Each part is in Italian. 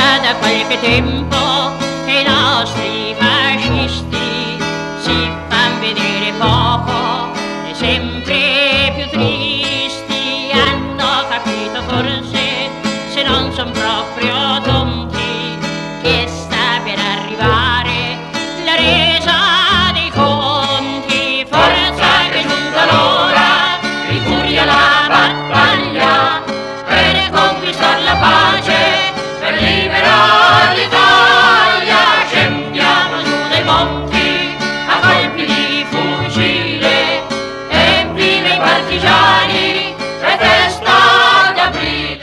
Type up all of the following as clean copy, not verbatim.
da qualche tempo che i nostri fascisti si fan vedere poco e sempre più tristi. Hanno capito forse, se non son proprio tonti, che sta per arrivare la resa dei conti. Forza che è giunta l'ora, rifuria la battaglia per conquistar la pace, per liberare l'Italia. Scendiamo giù dai monti a colpi di fucile, e viva i partigiani, è festa d'aprile.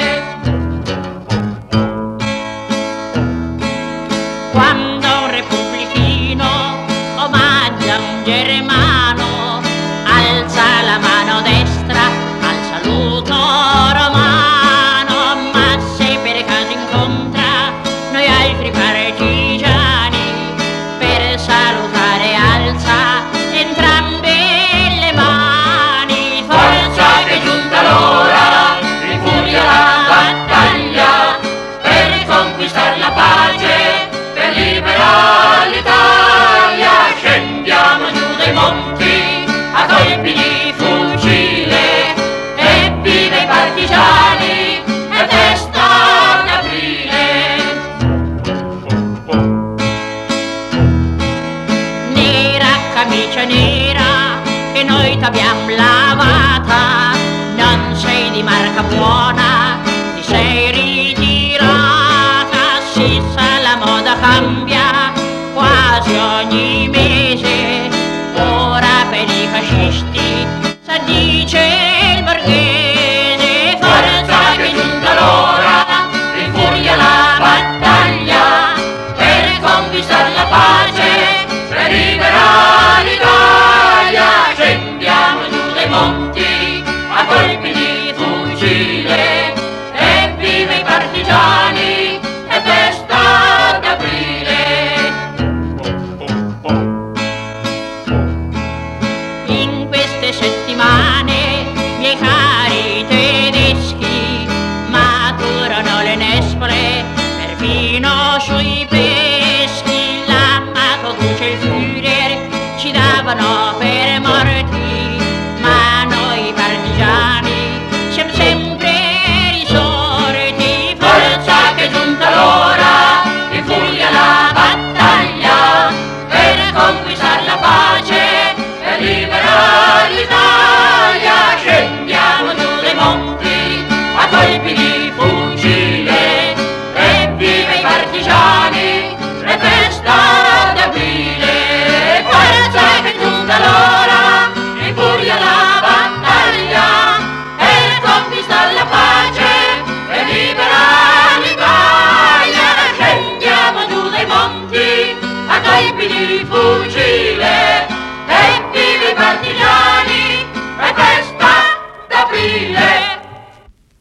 Quando un repubblichino omaggia un germano, alza la mano destra al saluto romano, ma se per caso incontra noi altri partigiani, per salutare alza entrambe le mani. Forza che è giunta l'ora, rifuria la battaglia per conquistar la pace, per liberare l'Italia. Scendiamo giù dai monti a colpi di fucile, e viva i partigiani, è festa d'aprile. Nera camicia nera che noi t'abbiamo lavata, non sei di marca buona, ti sei ritirata. Si sa, la moda cambia quasi ogni mese, ora per i fascisti s'addice il borghese. Forza che è giunta l'ora, rifuria la battaglia per conquistar la pace, per liberare l'Italia. Scendiamo giù dai monti a colpi